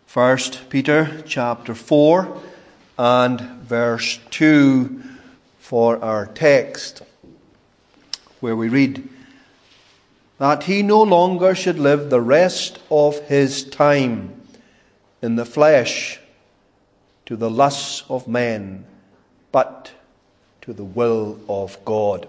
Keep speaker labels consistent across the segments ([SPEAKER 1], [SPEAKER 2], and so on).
[SPEAKER 1] 1 Peter chapter 4 and verse 2 for our text, where we read, "That he no longer should live the rest of his time in the flesh to the lusts of men, but to the will of God."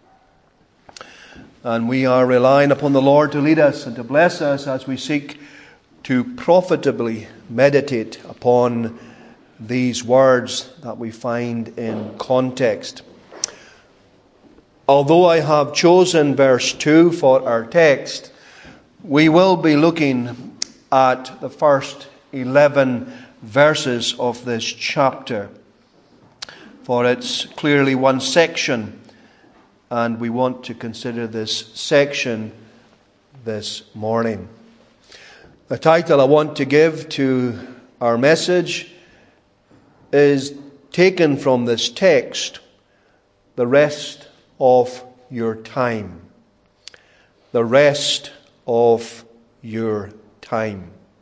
[SPEAKER 1] And we are relying upon the Lord to lead us and to bless us as we seek to profitably meditate upon these words that we find in context. Although I have chosen verse 2 for our text, we will be looking at the first 11 verses of this chapter, for it's clearly one section, and we want to consider this section this morning. The title I want to give to our message is taken from this text, "The Rest of Your Time." The rest of your time.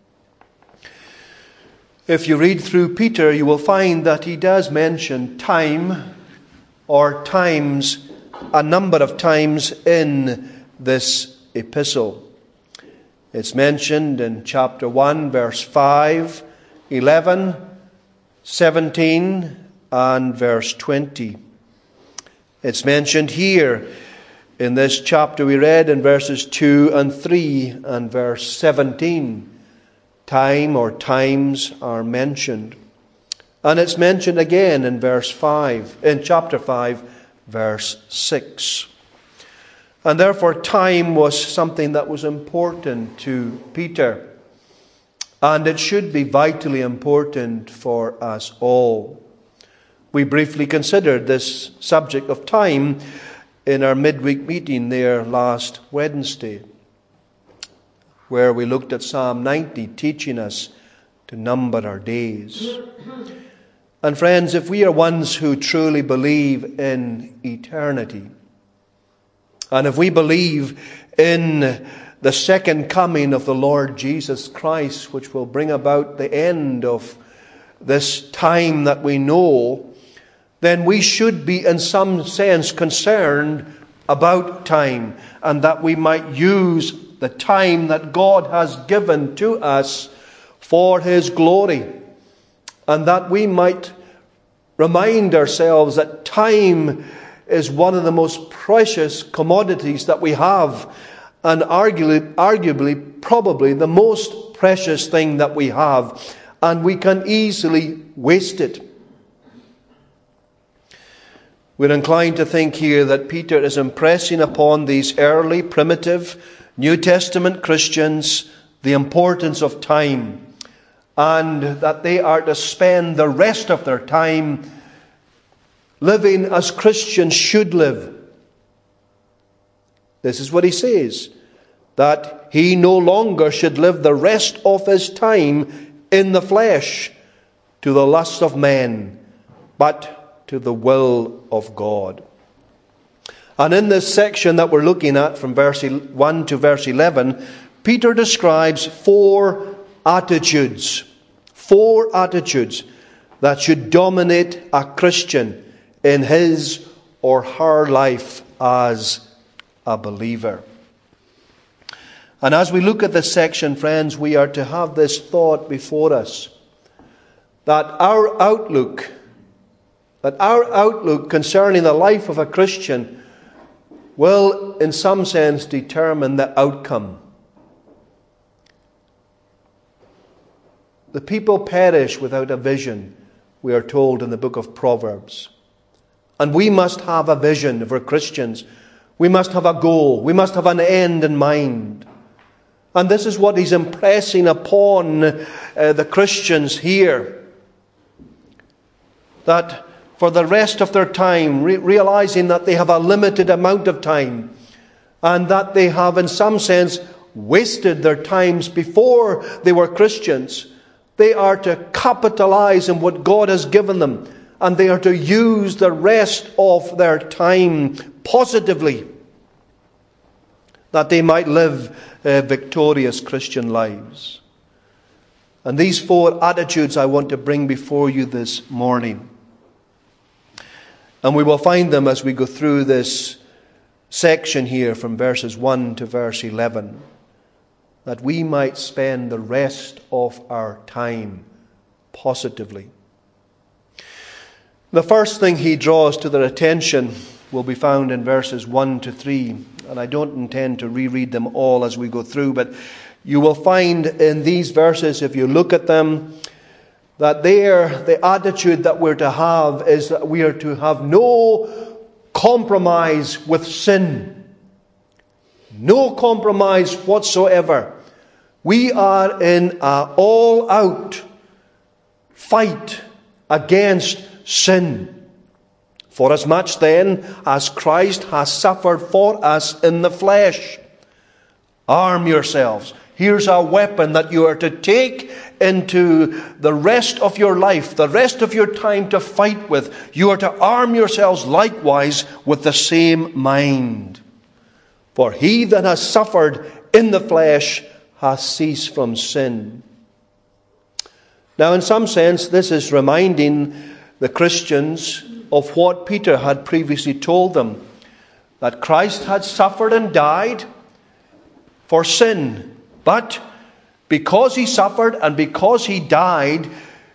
[SPEAKER 1] If you read through Peter, you will find that he does mention time or times a number of times in this epistle. It's mentioned in chapter 1, verse 5, 11, 17, and verse 20. It's mentioned here in this chapter we read in verses 2 and 3 and verse 17. Time or times are mentioned. And it's mentioned again in chapter 5, verse 6. And therefore time was something that was important to Peter. And it should be vitally important for us all. We briefly considered this subject of time in our midweek meeting there last Wednesday, where we looked at Psalm 90, teaching us to number our days. And friends, if we are ones who truly believe in eternity, and if we believe in the second coming of the Lord Jesus Christ, which will bring about the end of this time that we know, then we should be in some sense concerned about time, and that we might use the time that God has given to us for His glory, and that we might remind ourselves that time is one of the most precious commodities that we have, and arguably, probably the most precious thing that we have, and we can easily waste it. We're inclined to think here that Peter is impressing upon these early, primitive, New Testament Christians the importance of time, and that they are to spend the rest of their time living as Christians should live. This is what he says, that he no longer should live the rest of his time in the flesh to the lust of men, but to the will of God. And in this section that we're looking at from verse 1 to verse 11, Peter describes four attitudes that should dominate a Christian in his or her life as a believer. And as we look at this section, friends, we are to have this thought before us, that our outlook concerning the life of a Christian will, in some sense, determine the outcome. The people perish without a vision, we are told in the book of Proverbs. And we must have a vision if we're Christians. We must have a goal. We must have an end in mind. And this is what he's impressing upon the Christians here. That for the rest of their time, realizing that they have a limited amount of time, and that they have in some sense wasted their times before they were Christians, they are to capitalize on what God has given them, and they are to use the rest of their time positively, that they might live victorious Christian lives. And these 4 attitudes I want to bring before you this morning. And we will find them as we go through this section here from verses 1 to verse 11, that we might spend the rest of our time positively. The first thing he draws to their attention will be found in verses 1 to 3. And I don't intend to reread them all as we go through, but you will find in these verses, if you look at them, that the attitude that we're to have is that we are to have no compromise with sin. No compromise whatsoever. We are in an all-out fight against sin. Forasmuch then as Christ has suffered for us in the flesh, arm yourselves. Here's a weapon that you are to take into the rest of your life, the rest of your time to fight with. You are to arm yourselves likewise with the same mind. For he that has suffered in the flesh has ceased from sin. Now, in some sense, this is reminding the Christians of what Peter had previously told them, that Christ had suffered and died for sin. But because he suffered and because he died,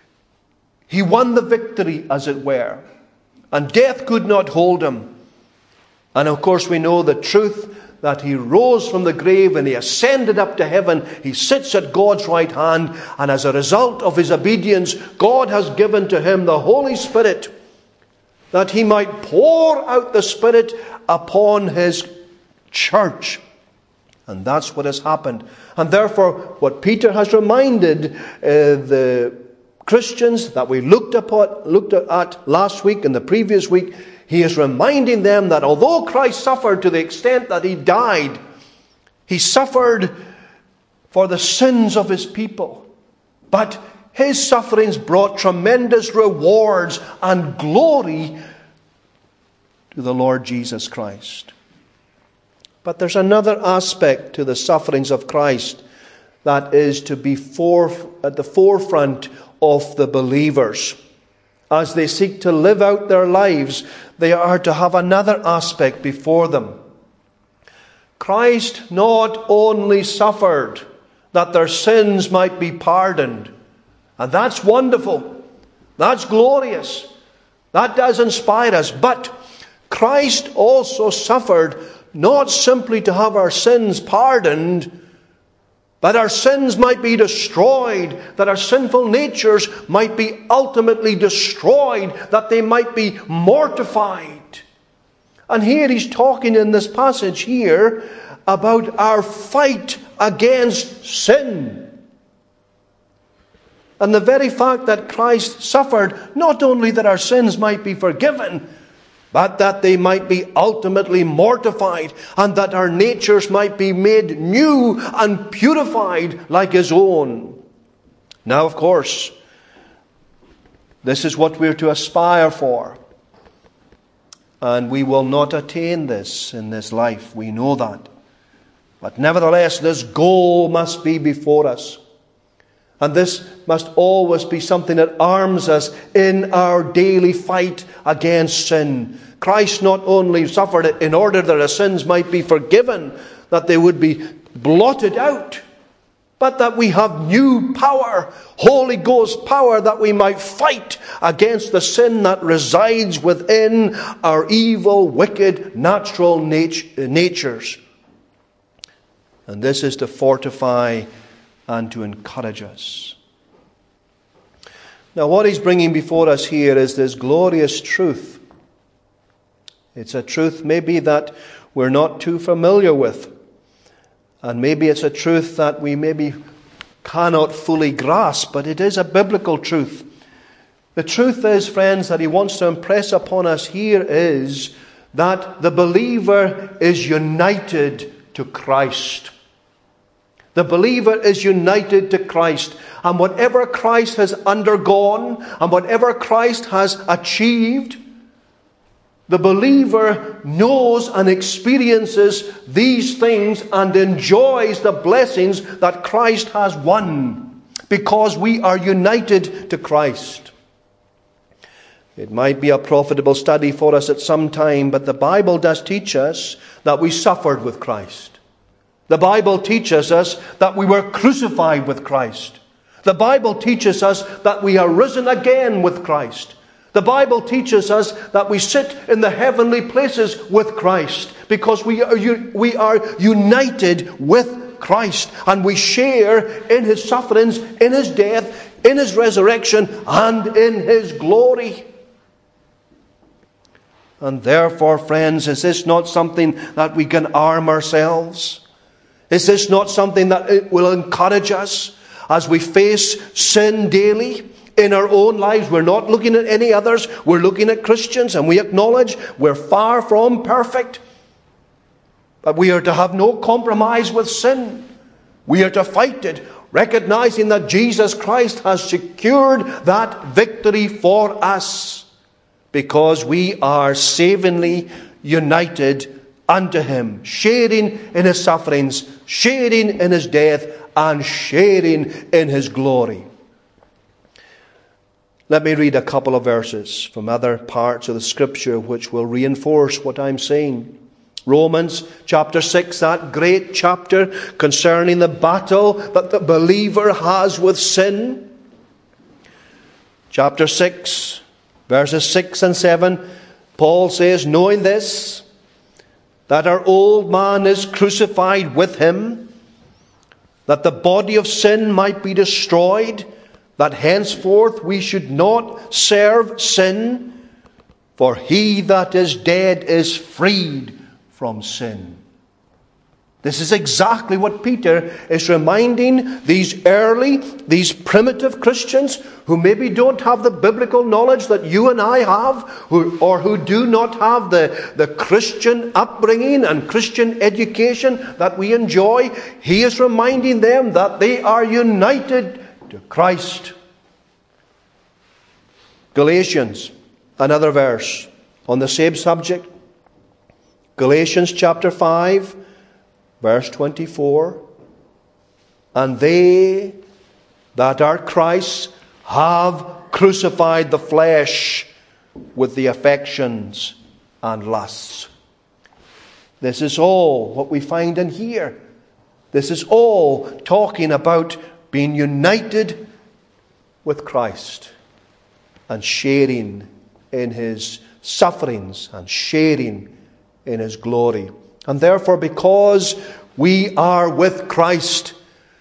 [SPEAKER 1] he won the victory, as it were. And death could not hold him. And of course we know the truth that he rose from the grave and he ascended up to heaven. He sits at God's right hand. And as a result of his obedience, God has given to him the Holy Spirit, that he might pour out the Spirit upon his church. And that's what has happened. And therefore, what Peter has reminded the Christians that we looked at last week and the previous week, he is reminding them that although Christ suffered to the extent that he died, he suffered for the sins of his people. But his sufferings brought tremendous rewards and glory to the Lord Jesus Christ. But there's another aspect to the sufferings of Christ that is to be at the forefront of the believers. As they seek to live out their lives, they are to have another aspect before them. Christ not only suffered that their sins might be pardoned, and that's wonderful, that's glorious, that does inspire us, but Christ also suffered not simply to have our sins pardoned, that our sins might be destroyed, that our sinful natures might be ultimately destroyed, that they might be mortified. And here he's talking in this passage here about our fight against sin. And the very fact that Christ suffered, not only that our sins might be forgiven, but that they might be ultimately mortified, and that our natures might be made new and purified like his own. Now, of course, this is what we're to aspire for. And we will not attain this in this life. We know that. But nevertheless, this goal must be before us. And this must always be something that arms us in our daily fight against sin. Christ not only suffered it in order that our sins might be forgiven, that they would be blotted out, but that we have new power, Holy Ghost power, that we might fight against the sin that resides within our evil, wicked, natural natures. And this is to fortify and to encourage us. Now, what he's bringing before us here is this glorious truth. It's a truth maybe that we're not too familiar with. And maybe it's a truth that we maybe cannot fully grasp, but it is a biblical truth. The truth is, friends, that he wants to impress upon us here is that the believer is united to Christ. The believer is united to Christ. And whatever Christ has undergone and whatever Christ has achieved, the believer knows and experiences these things and enjoys the blessings that Christ has won. because we are united to Christ. It might be a profitable study for us at some time, but the Bible does teach us that we suffered with Christ. The Bible teaches us that we were crucified with Christ. The Bible teaches us that we are risen again with Christ. The Bible teaches us that we sit in the heavenly places with Christ because we are united with Christ, and we share in His sufferings, in His death, in His resurrection, and in His glory. And therefore, friends, is this not something that we can arm ourselves? Is this not something that it will encourage us as we face sin daily in our own lives? We're not looking at any others. We're looking at Christians, and we acknowledge we're far from perfect. But we are to have no compromise with sin. We are to fight it, recognizing that Jesus Christ has secured that victory for us, because we are savingly united unto Him, sharing in His sufferings, sharing in His death, and sharing in His glory. Let me read a couple of verses from other parts of the Scripture which will reinforce what I'm saying. Romans chapter 6, that great chapter concerning the battle that the believer has with sin. Chapter 6, verses 6 and 7, Paul says, knowing this, that our old man is crucified with Him, that the body of sin might be destroyed, that henceforth we should not serve sin, for he that is dead is freed from sin. This is exactly what Peter is reminding these primitive Christians who maybe don't have the biblical knowledge that you and I have, or who do not have the Christian upbringing and Christian education that we enjoy. He is reminding them that they are united to Christ. Galatians, another verse on the same subject. Galatians chapter 5, verse 24. And they that are Christ's have crucified the flesh with the affections and lusts. This is all what we find in here. This is all talking about being united with Christ and sharing in His sufferings and sharing in His glory. And therefore, because we are with Christ,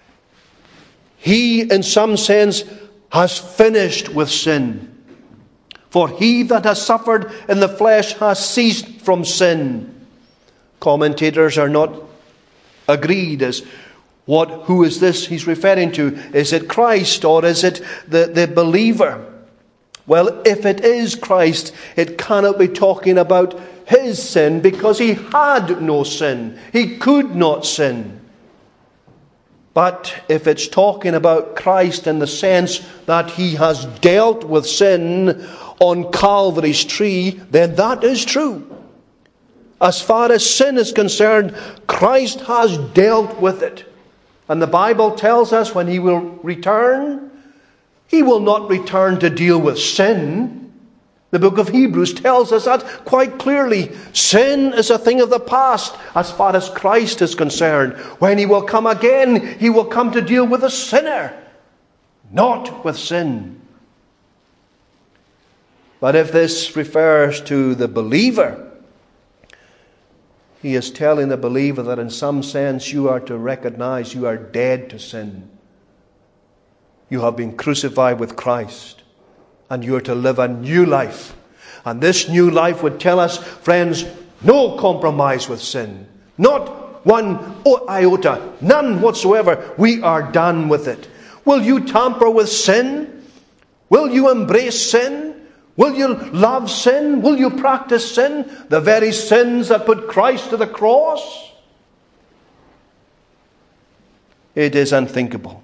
[SPEAKER 1] He, in some sense, has finished with sin. For he that has suffered in the flesh has ceased from sin. Commentators are not agreed as who is this he's referring to? Is it Christ or is it the believer? Well, if it is Christ, it cannot be talking about His sin, because He had no sin. He could not sin. But if it's talking about Christ in the sense that He has dealt with sin on Calvary's tree, then that is true. As far as sin is concerned, Christ has dealt with it. And the Bible tells us when He will return, He will not return to deal with sin. The book of Hebrews tells us that quite clearly. Sin is a thing of the past as far as Christ is concerned. When He will come again, He will come to deal with the sinner, not with sin. But if this refers to the believer, He is telling the believer that in some sense you are to recognize you are dead to sin. You have been crucified with Christ, and you are to live a new life. And this new life would tell us, friends, no compromise with sin. Not one iota, none whatsoever. We are done with it. Will you tamper with sin? Will you embrace sin? Will you love sin? Will you practice sin? The very sins that put Christ to the cross? It is unthinkable.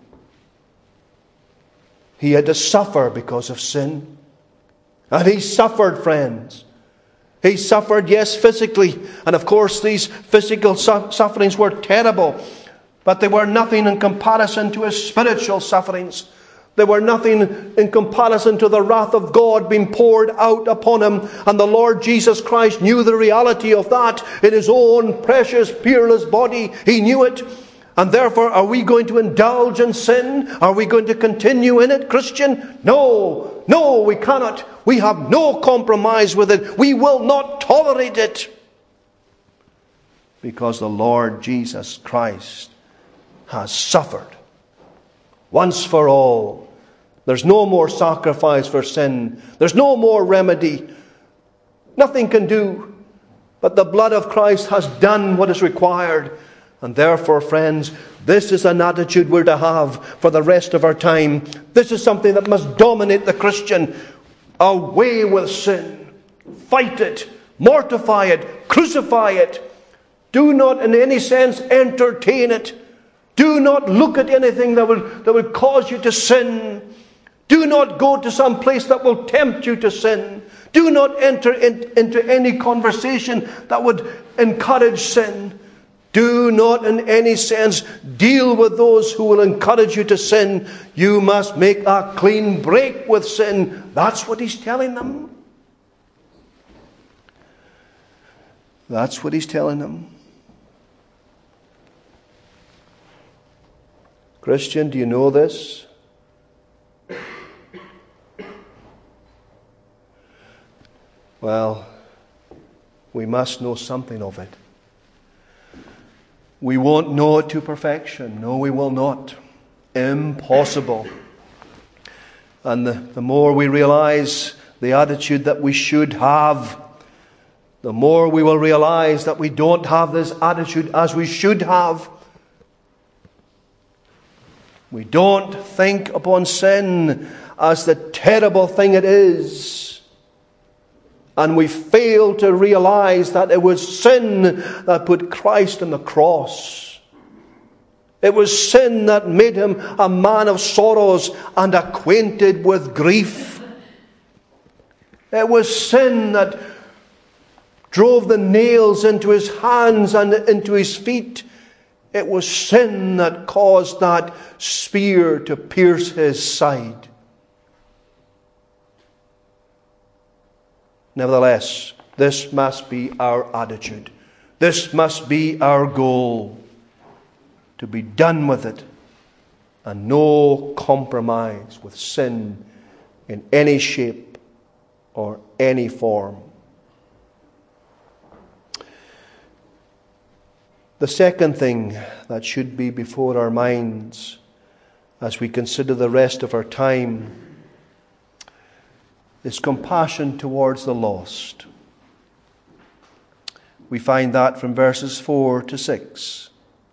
[SPEAKER 1] He had to suffer because of sin. And He suffered, friends. He suffered, yes, physically. And of course, these physical sufferings were terrible. But they were nothing in comparison to his spiritual sufferings. They were nothing in comparison to the wrath of God being poured out upon him. And the Lord Jesus Christ knew the reality of that in his own precious, peerless body. He knew it. And therefore, are we going to indulge in sin? Are we going to continue in it, Christian? No, we cannot. We have no compromise with it. We will not tolerate it. Because the Lord Jesus Christ has suffered once for all. There's no more sacrifice for sin. There's no more remedy. Nothing can do. But the blood of Christ has done what is required. And therefore, friends, this is an attitude we're to have for the rest of our time. This is something that must dominate the Christian. Away with sin. Fight it. Mortify it. Crucify it. Do not in any sense entertain it. Do not look at anything that will cause you to sin. Do not go to some place that will tempt you to sin. Do not enter into any conversation that would encourage sin. Do not in any sense deal with those who will encourage you to sin. You must make a clean break with sin. That's what he's telling them. That's what he's telling them. Christian, do you know this? Well, we must know something of it. We won't know it to perfection. No, we will not. Impossible. And the more we realize the attitude that we should have, the more we will realize that we don't have this attitude as we should have. We don't think upon sin as the terrible thing it is. And we fail to realize that it was sin that put Christ on the cross. It was sin that made him a man of sorrows and acquainted with grief. It was sin that drove the nails into his hands and into his feet. It was sin that caused that spear to pierce his side. Nevertheless, this must be our attitude. This must be our goal. To be done with it. And no compromise with sin in any shape or any form. The second thing that should be before our minds as we consider the rest of our time is compassion towards the lost. We find that from verses 4 to 6.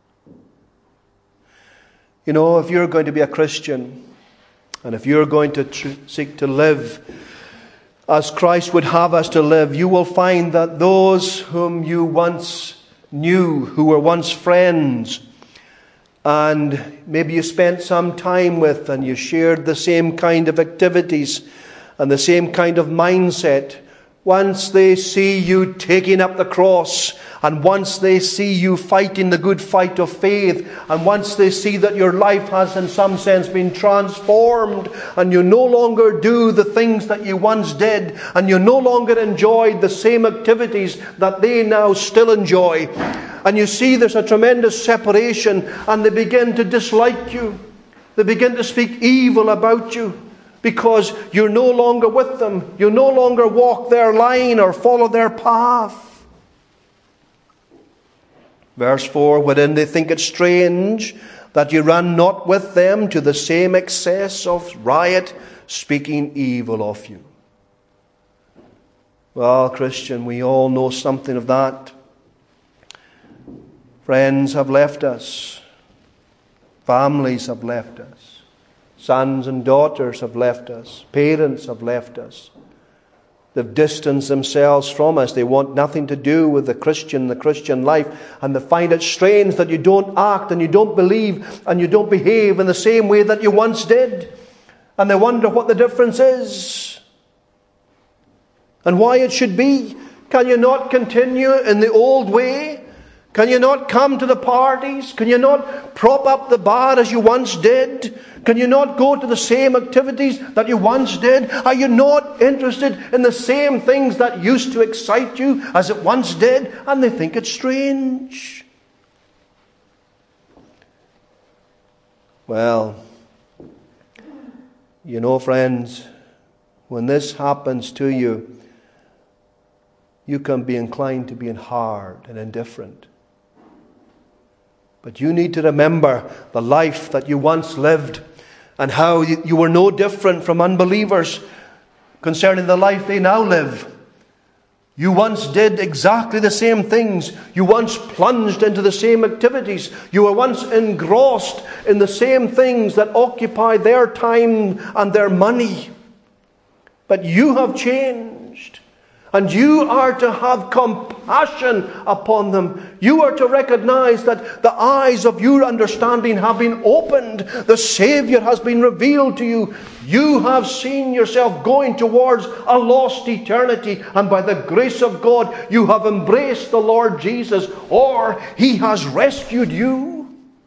[SPEAKER 1] You know, if you're going to be a Christian, and if you're going to seek to live as Christ would have us to live, you will find that those whom you once knew, who were once friends, and maybe you spent some time with, and you shared the same kind of activities and the same kind of mindset, once they see you taking up the cross, and once they see you fighting the good fight of faith, and once they see that your life has in some sense been transformed, and you no longer do the things that you once did, and you no longer enjoy the same activities that they now still enjoy, and you see there's a tremendous separation, and they begin to dislike you. They begin to speak evil about you. Because you're no longer with them. You no longer walk their line or follow their path. Verse 4, wherein they think it strange that you run not with them to the same excess of riot, speaking evil of you. Well, Christian, we all know something of that. Friends have left us. Families have left us. Sons and daughters have left us. Parents have left us. They've distanced themselves from us. They want nothing to do with the Christian life. And they find it strange that you don't act and you don't believe and you don't behave in the same way that you once did. And they wonder what the difference is. And why it should be. Can you not continue in the old way? Can you not come to the parties? Can you not prop up the bar as you once did? Can you not go to the same activities that you once did? Are you not interested in the same things that used to excite you as it once did? And they think it's strange. Well, you know, friends, when this happens to you, you can be inclined to being hard and indifferent. But you need to remember the life that you once lived and how you were no different from unbelievers concerning the life they now live. You once did exactly the same things. You once plunged into the same activities. You were once engrossed in the same things that occupy their time and their money. But you have changed. And you are to have compassion upon them. You are to recognize that the eyes of your understanding have been opened. The Savior has been revealed to you. You have seen yourself going towards a lost eternity. And by the grace of God, you have embraced the Lord Jesus, or He has rescued you.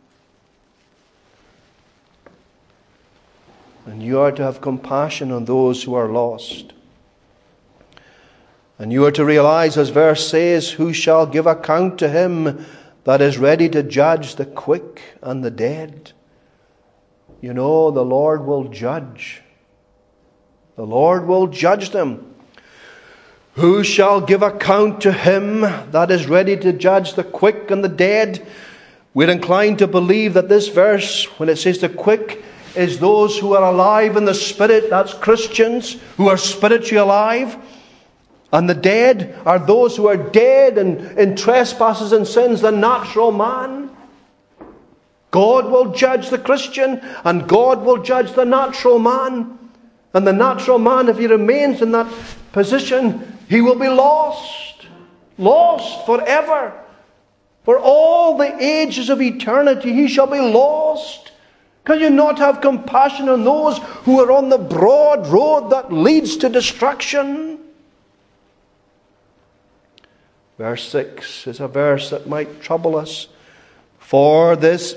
[SPEAKER 1] And you are to have compassion on those who are lost. And you are to realize, as verse says, who shall give account to him that is ready to judge the quick and the dead? You know, the Lord will judge. The Lord will judge them. Who shall give account to him that is ready to judge the quick and the dead? We're inclined to believe that this verse, when it says the quick, is those who are alive in the Spirit. That's Christians who are spiritually alive. And the dead are those who are dead in trespasses and sins, the natural man. God will judge the Christian, and God will judge the natural man. And the natural man, if he remains in that position, he will be lost. Lost forever. For all the ages of eternity, he shall be lost. Can you not have compassion on those who are on the broad road that leads to destruction? Verse 6 is a verse that might trouble us. For this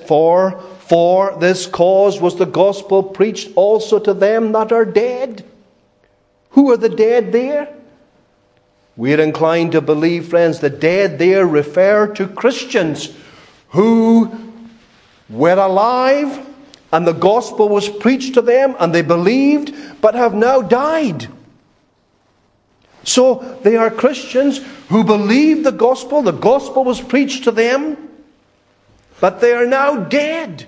[SPEAKER 1] cause was the gospel preached also to them that are dead. Who are the dead there? We're inclined to believe, friends, the dead there refer to Christians who were alive and the gospel was preached to them and they believed but have now died. So they are Christians who believed the gospel was preached to them, but they are now dead,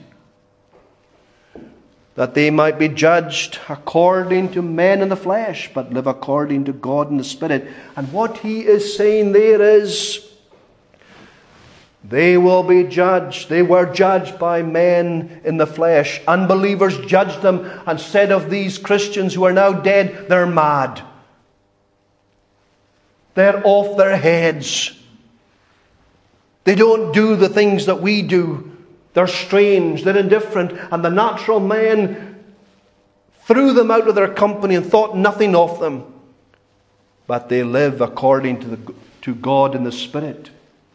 [SPEAKER 1] that they might be judged according to men in the flesh, but live according to God in the Spirit. And what he is saying there is, they will be judged. They were judged by men in the flesh. Unbelievers judged them and said of these Christians who are now dead, they're mad. They're off their heads. They don't do the things that we do. They're strange, they're indifferent. And the natural man threw them out of their company and thought nothing of them. But they live according to God in the Spirit.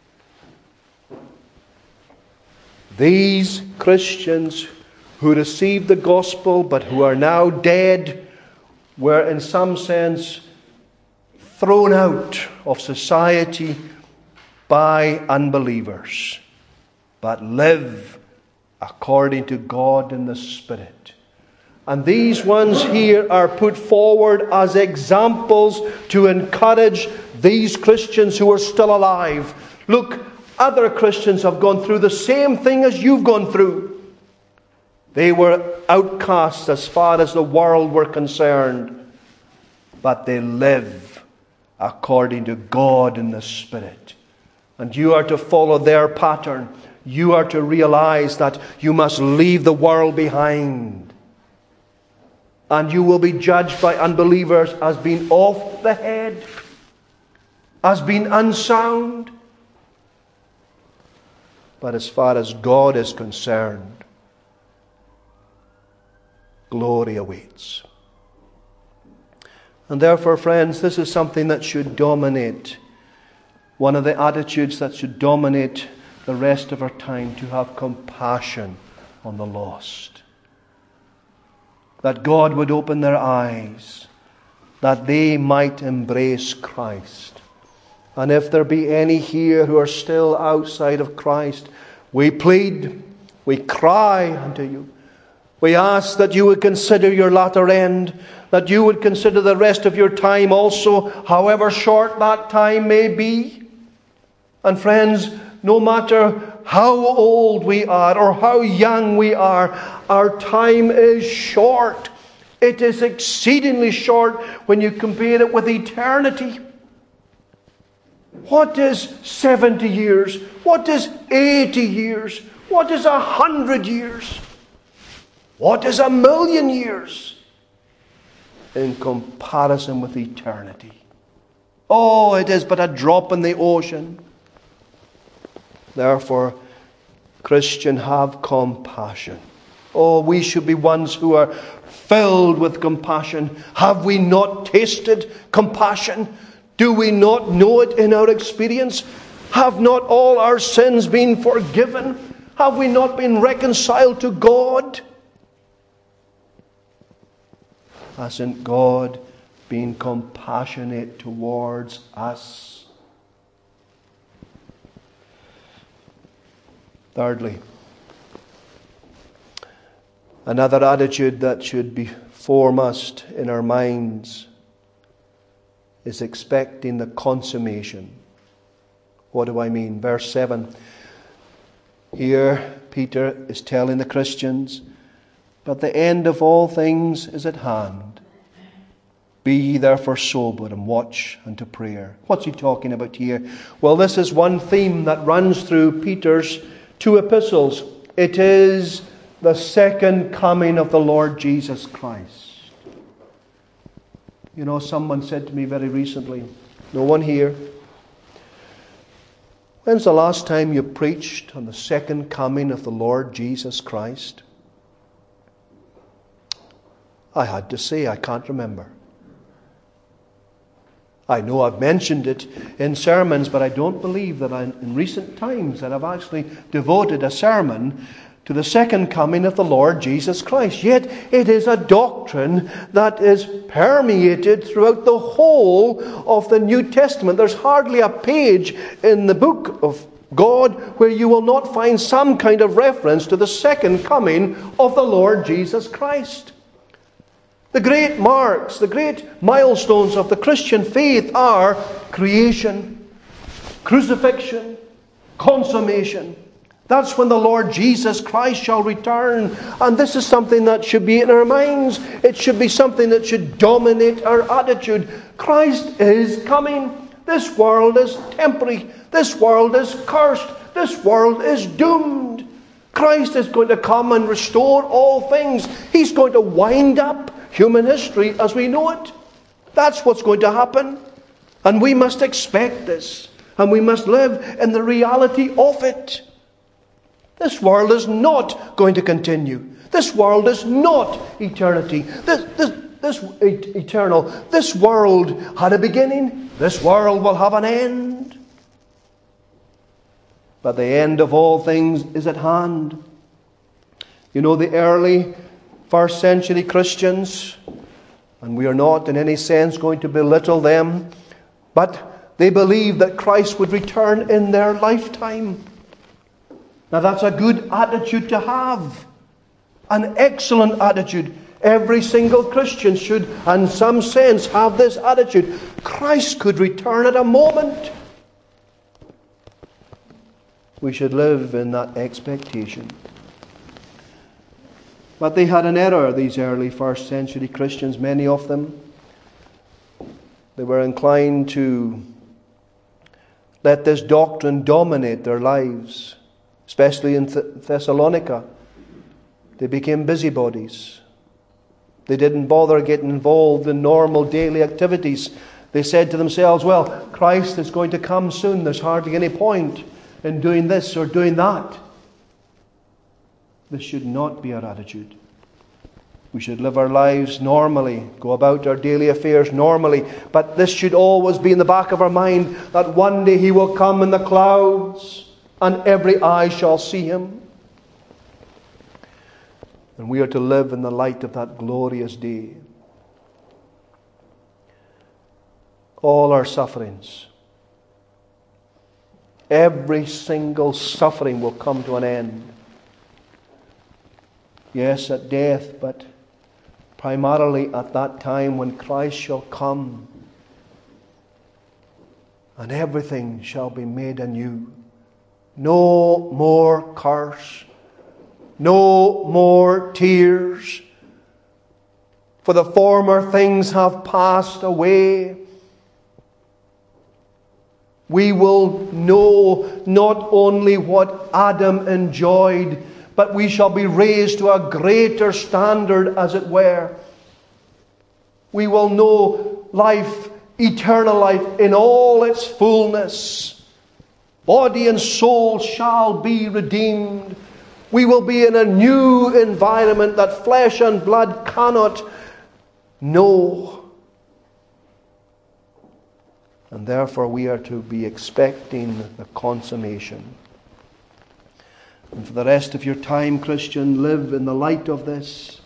[SPEAKER 1] These Christians who received the gospel but who are now dead were in some sense thrown out of society by unbelievers, but live according to God in the Spirit. And these ones here are put forward as examples to encourage these Christians who are still alive. Look, other Christians have gone through the same thing as you've gone through. They were outcasts as far as the world were concerned, but they live according to God in the Spirit. And you are to follow their pattern. You are to realize that you must leave the world behind. And you will be judged by unbelievers as being off the head, as being unsound. But as far as God is concerned, glory awaits. And therefore, friends, this is something that should dominate. One of the attitudes that should dominate the rest of our time to have compassion on the lost. That God would open their eyes, that they might embrace Christ. And if there be any here who are still outside of Christ, we plead, we cry unto you. We ask that you would consider your latter end, that you would consider the rest of your time also, however short that time may be. And friends, no matter how old we are or how young we are, our time is short. It is exceedingly short when you compare it with eternity. What is 70 years? What is 80 years? What is 100 years? What is 1,000,000 years in comparison with eternity? Oh, it is but a drop in the ocean. Therefore, Christian, have compassion. Oh, we should be ones who are filled with compassion. Have we not tasted compassion? Do we not know it in our experience? Have not all our sins been forgiven? Have we not been reconciled to God? Hasn't God been compassionate towards us? Thirdly, another attitude that should be foremost in our minds is expecting the consummation. What do I mean? Verse 7. Here, Peter is telling the Christians, but the end of all things is at hand. Be ye therefore sober and watch unto prayer. What's he talking about here? Well, this is one theme that runs through Peter's 2 epistles. It is the second coming of the Lord Jesus Christ. You know, someone said to me very recently, no one here, when's the last time you preached on the second coming of the Lord Jesus Christ? I had to say, I can't remember. I know I've mentioned it in sermons, but I don't believe that in recent times that I've actually devoted a sermon to the second coming of the Lord Jesus Christ. Yet it is a doctrine that is permeated throughout the whole of the New Testament. There's hardly a page in the book of God where you will not find some kind of reference to the second coming of the Lord Jesus Christ. The great marks, the great milestones of the Christian faith are creation, crucifixion, consummation. That's when the Lord Jesus Christ shall return. And this is something that should be in our minds. It should be something that should dominate our attitude. Christ is coming. This world is temporary. This world is cursed. This world is doomed. Christ is going to come and restore all things. He's going to wind up human history as we know it. That's what's going to happen. And we must expect this. And we must live in the reality of it. This world is not going to continue. This world is not eternity. This eternal. This world had a beginning. This world will have an end. But the end of all things is at hand. You know, the early first century Christians, and we are not in any sense going to belittle them, but they believed that Christ would return in their lifetime. Now that's a good attitude to have. An excellent attitude. Every single Christian should, in some sense, have this attitude. Christ could return at a moment. We should live in that expectation. But they had an error, these early first century Christians, many of them. They were inclined to let this doctrine dominate their lives. Especially in Thessalonica. They became busybodies. They didn't bother getting involved in normal daily activities. They said to themselves, well, Christ is going to come soon. There's hardly any point in doing this or doing that. This should not be our attitude. We should live our lives normally, go about our daily affairs normally. But this should always be in the back of our mind that one day He will come in the clouds and every eye shall see him. And we are to live in the light of that glorious day. All our sufferings, every single suffering will come to an end. Yes, at death, but primarily at that time when Christ shall come and everything shall be made anew. No more curse, no more tears, for the former things have passed away. We will know not only what Adam enjoyed, but we shall be raised to a greater standard, as it were. We will know life, eternal life, in all its fullness. Body and soul shall be redeemed. We will be in a new environment that flesh and blood cannot know. And therefore we are to be expecting the consummation. And for the rest of your time, Christian, live in the light of this.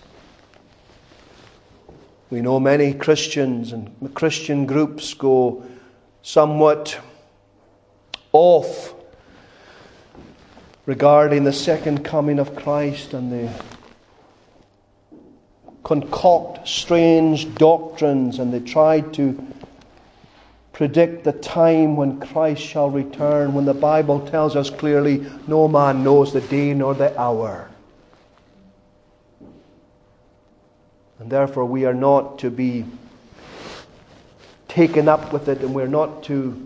[SPEAKER 1] We know many Christians and Christian groups go somewhat off regarding the second coming of Christ, and they concoct strange doctrines, and they try to predict the time when Christ shall return, when the Bible tells us clearly, no man knows the day nor the hour. And therefore we are not to be taken up with it, and we're not to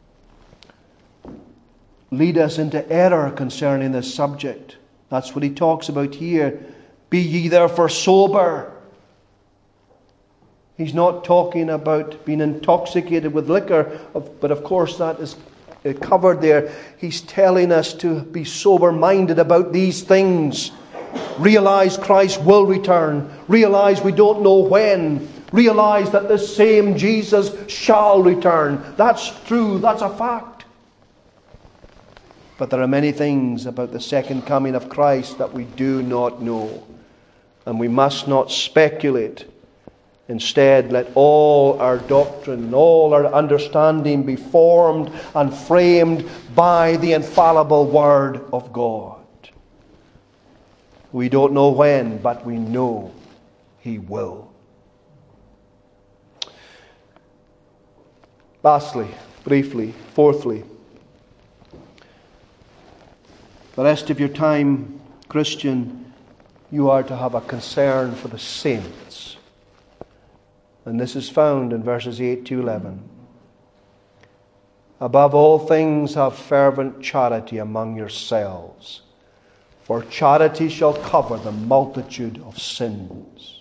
[SPEAKER 1] lead us into error concerning this subject. That's what he talks about here. Be ye therefore sober. He's not talking about being intoxicated with liquor, but of course that is covered there. He's telling us to be sober-minded about these things. Realize Christ will return. Realize we don't know when. Realize that the same Jesus shall return. That's true. That's a fact. But there are many things about the second coming of Christ that we do not know. And we must not speculate. Instead, let all our doctrine, all our understanding be formed and framed by the infallible Word of God. We don't know when, but we know He will. Lastly, briefly, fourthly, the rest of your time, Christian, you are to have a concern for the saints. And this is found in verses 8 to 11. Above all things, have fervent charity among yourselves, for charity shall cover the multitude of sins.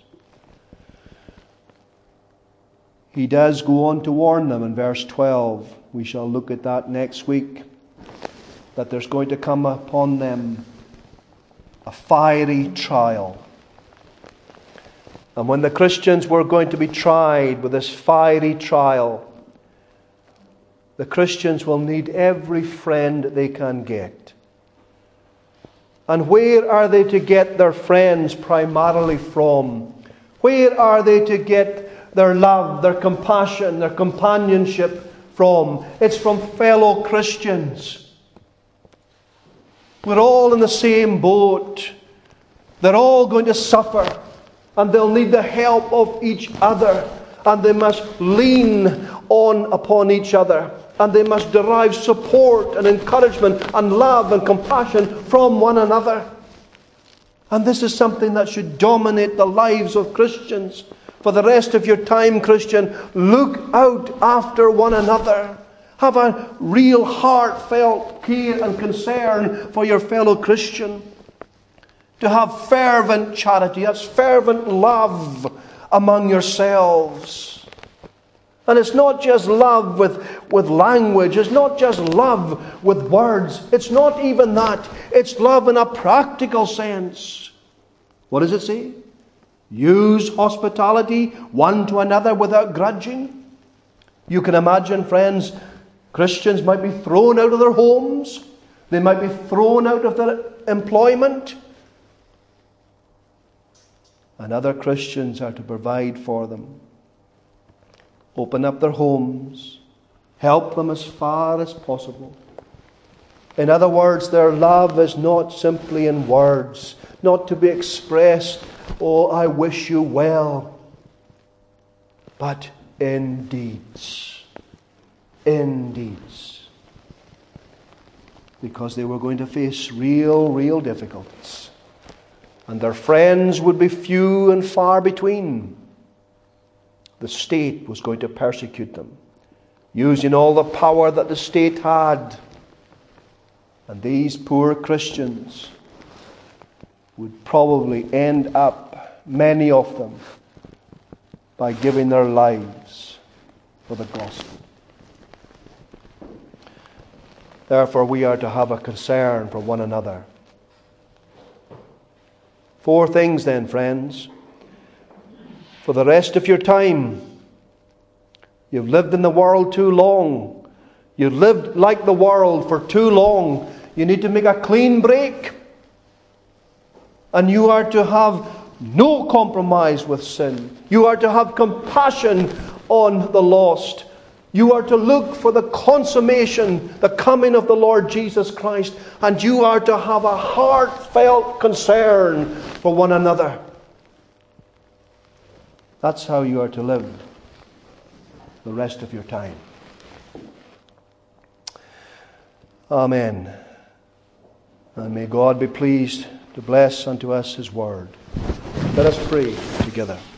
[SPEAKER 1] He does go on to warn them in verse 12. We shall look at that next week. That there's going to come upon them a fiery trial. And when the Christians were going to be tried with this fiery trial, the Christians will need every friend they can get. And where are they to get their friends primarily from? Where are they to get their love, their compassion, their companionship from? It's from fellow Christians. We're all in the same boat. They're all going to suffer. And they'll need the help of each other. And they must lean on upon each other. And they must derive support and encouragement and love and compassion from one another. And this is something that should dominate the lives of Christians. For the rest of your time, Christian, look out after one another. Have a real heartfelt care and concern for your fellow Christian. To have fervent charity, that's fervent love among yourselves. And it's not just love with language. It's not just love with words. It's not even that. It's love in a practical sense. What does it say? Use hospitality one to another without grudging. You can imagine, friends, Christians might be thrown out of their homes. They might be thrown out of their employment. And other Christians are to provide for them. Open up their homes. Help them as far as possible. In other words, their love is not simply in words, not to be expressed, "Oh, I wish you well," but in deeds. In deeds. Because they were going to face real difficulties. And their friends would be few and far between. The state was going to persecute them, using all the power that the state had. And these poor Christians would probably end up, many of them, by giving their lives for the gospel. Therefore, we are to have a concern for one another. 4 things then, friends. For the rest of your time, you've lived in the world too long. You've lived like the world for too long. You need to make a clean break. And you are to have no compromise with sin. You are to have compassion on the lost. You are to look for the consummation, the coming of the Lord Jesus Christ. And you are to have a heartfelt concern for one another. That's how you are to live the rest of your time. Amen. And may God be pleased to bless unto us His word. Let us pray together.